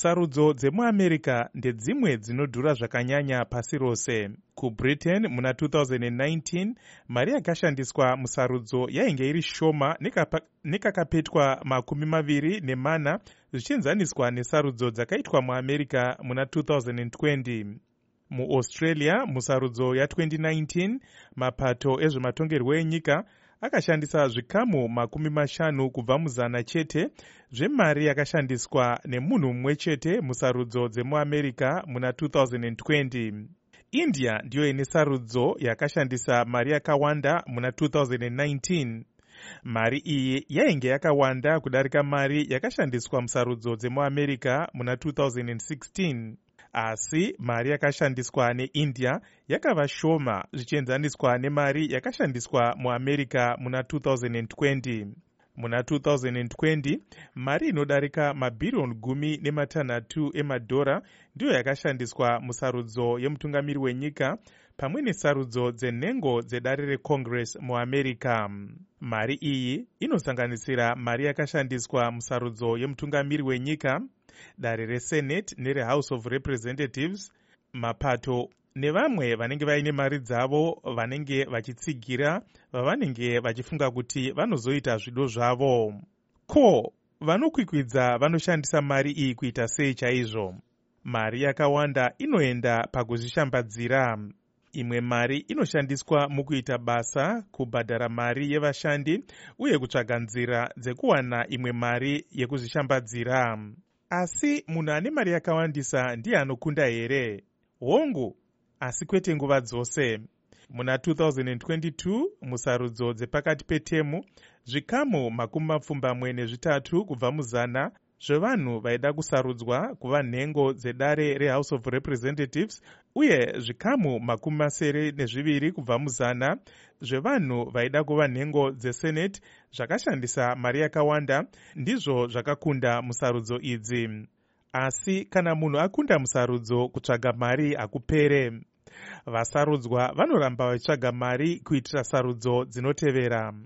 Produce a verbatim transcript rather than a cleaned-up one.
Sarudzo dzemuAmerica ndedzimwe dzinodhura zvakanyanya pasi rose. KuBritain muna two thousand nineteen, mari yakashandiswa musarudzo yainge iri shoma nekakapetwa makumi maviri nemana zvichienzaniswa nesarudzo dzakaitwa muAmerica muna two thousand twenty. MuAustralia, musarudzo ya twenty nineteen, mapato ezvematongerwo enyika akashandisa zvikamu makumi mashanu kubva muzana chete zvemari yakashandiswa nemunhu mumwe chete musarudzo dzemuAmerica muna two thousand twenty. India ndiyo ine sarudzo yakashandisa mari yakawanda muna two thousand nineteen. Mari iyi yainge yakawanda kudarika mari yakashandiswa musarudzo dzemuAmerica muna two thousand sixteen. Asi mari yakashandiswa neIndia yakava shoma zvichienzaniswa nemari yakashandiswa muAmerica muna two thousand twenty. Muna two thousand twenty, mari inodarika mabhiriyoni gumi nematanhatu emadhora ndiyo yakashandiswa musarudzo yemutungamiri wenyika pamwe nesarudzo dzenhengo dzedare reCongress muAmerica. Mari iyi inosanganisira mari yakashandiswa musarudzo yemutungamiri wenyika, dare reSenate nereHouse of Representatives, mapato nevamwe vanenge vaine mari dzavo vanenge vachitsigira vavanenge vachifunga kuti vanozoita zvido zvavo. Ko, vanokwikwidza vanoshandisa mari iyi kuita sei chaizvo? Mari yakawanda inoenda pakuzvishambadzira. Imwe mari inoshandiswa mukuita basa, kubhadhara mari yevashandi uye kutsvaga nzira dzekuwana imwe mari yekuzvishambadzira. Asi munhu ane mari yakawandisa ndiye anokunda here? Hongu, asi kwete nguva dzose. Muna two thousand twenty-two, musarudzo dzepakati petemu, zvikamu makumi mapfumbamwe nezvitatu kubva muzana zvevanhu vaida kusarudzwa kuva nhengo dzedare reHouse of Representatives uye zvikamu makumi masere nezviviri kubva muzana zvevanhu vaida kuva nhengo dzeSenate zvakashandisa mari yakawanda ndizvo zvakakunda musarudzo idzi. Asi kana munhu akunda musarudzo, kutsvaga mari hakupere. Vasarudzwa vanoramba vachitsvaga mari kuitira sarudzo dzinotevera.